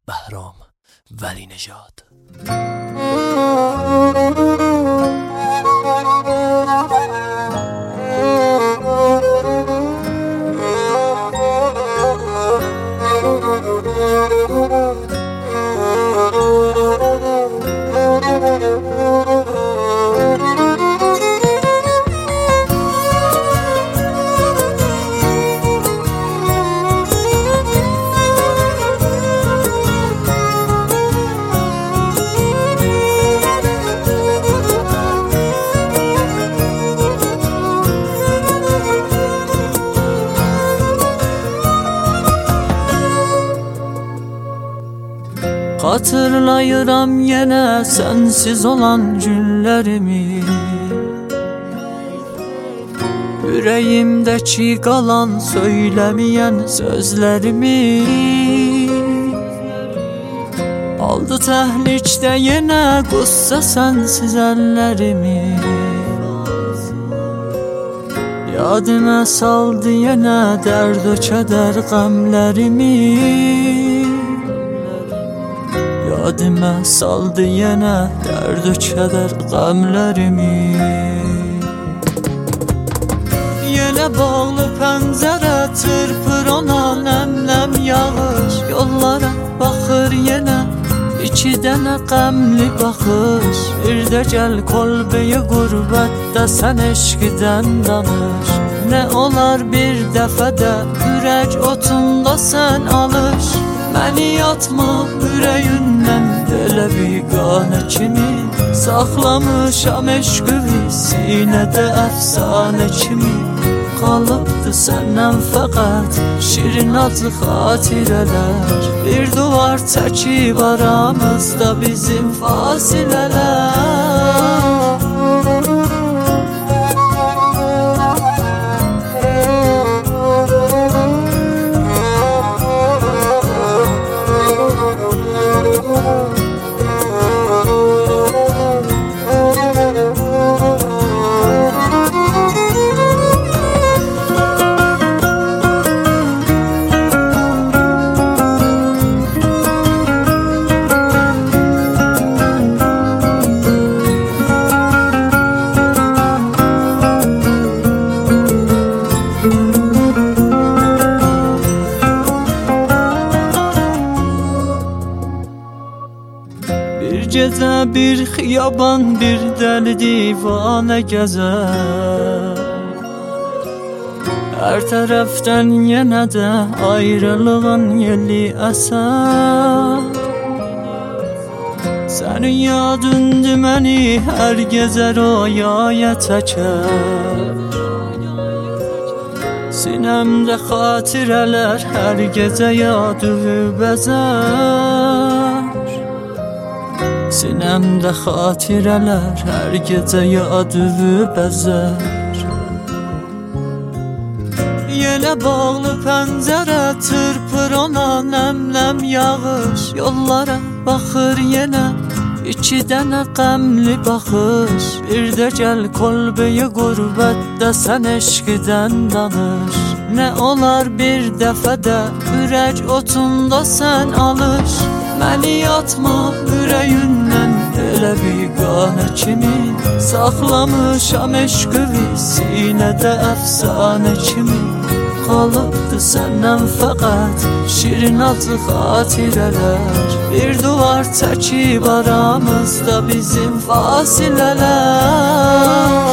بهرام ولی نژاد. Hatırlayıram yenə sensiz olan günlərimi, ürəyimdəki qalan söyləməyən sözlərimi. Aldı təhlikdə yenə qüssə sensiz əllərimi, yadımə saldı yenə dərd o kədər qəmlərimi. Yadımə saldı yenə dərd o kədər qəmlərimi. Yenə bağlı pəncərə çırpır ona nəm-nəm yağış, yollara baxır yenə iki dənə qəmli baxış. Bir də gəl kolbeyi qürbətdə sən eşqidən danış. Nə olar bir dəfədə ürək otunda sən alış. Məni yatma ürəyindən belə biganə kimi, saxlamışam eşqimi sinədə əfsanə kimi. Qalıbdı səndən fəqət şirin acı xatirələr, bir duvar çəkib aramızda bizim fasilələr. Bir gecə bir xiyaban bir dəli divanə gəzər, hər tərəfdən yenə də ayrılığın yeli əsər. Sənin yadındır məni hər gecə rüyaya çəkər, sinəmdə xatirələr hər gecə yadığı bəzər. Sinəmdə xatirələr hər gecə yadığı bəzər. Yenə bağlı pəncərə çırpır ona nəm-nəm yağış, yollara baxır yenə iki dənə qəmli baxış. Bir də gəl kolbeyi qürbətdə sən eşqidən danış. Nə olar bir dəfədə ürək otunda sən alış. Məni yatma ürəyindən elə biganə kimi, saxlamışam eşqimi sinədə əfsanə kimi. Qalıbdı səndən fəqət şirin acı xatirələr, bir duvar çəkib aramızda bizim fasilələr.